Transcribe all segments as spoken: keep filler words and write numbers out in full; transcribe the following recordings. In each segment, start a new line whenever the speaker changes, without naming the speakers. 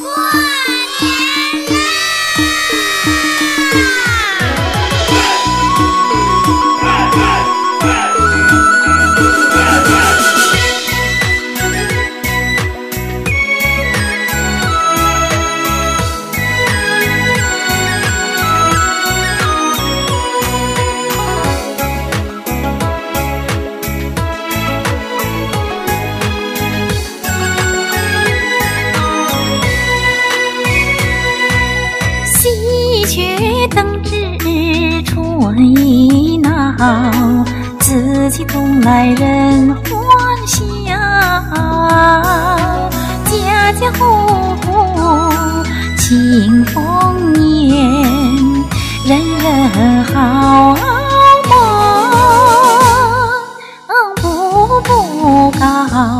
却等至春意闹，自己同来人欢笑，家家户户庆丰年，人人好梦步步高。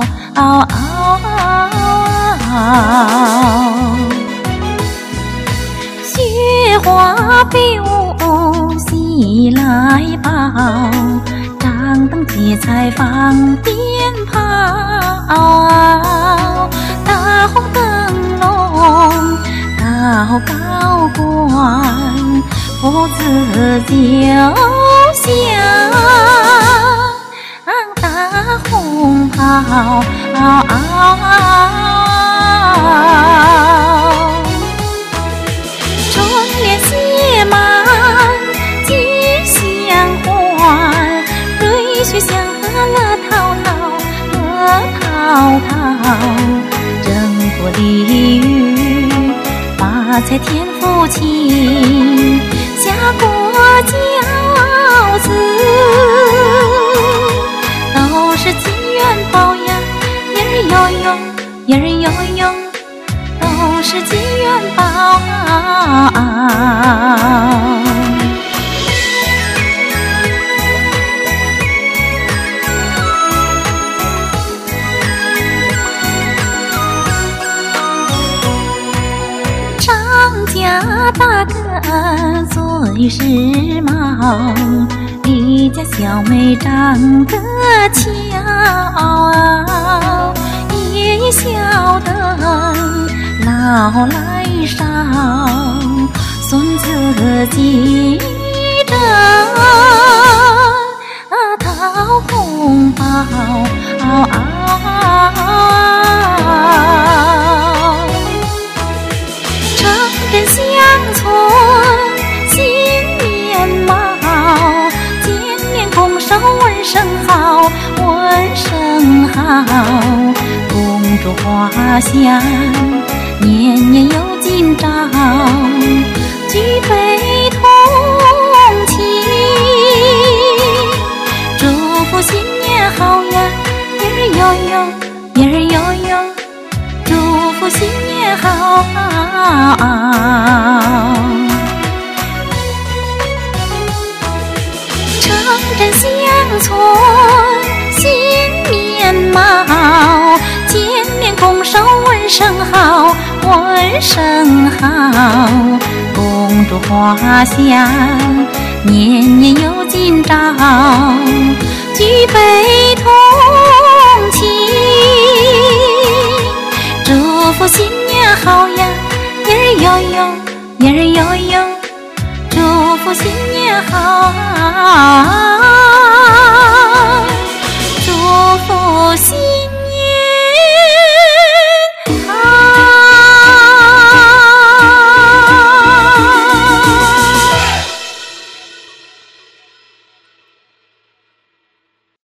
雪花飞舞喜来报，张灯结彩放鞭炮，大红灯笼高高挂，父子就像大红袍。春联写满吉祥话，瑞雪祥和乐陶陶，乐陶陶。争过鲤鱼，发财添福气，下过饺子，都是金元宝呀，一儿悠悠，一儿悠悠，都是金元宝。张家大哥最时髦，李家小妹长得俏，爷爷笑得老来少，孙子记着讨红包。城镇乡村新面貌，见面拱手问声好，问声好。公主花香年年有今朝，举杯同庆，祝福新年好呀，一儿悠悠，一儿悠悠，祝福新年好。城镇乡村新面貌，见面拱手问声好，问声好。公主花香年年有今朝，举杯同庆，祝福新年好呀，一儿悠悠，一儿悠悠，祝福新年好。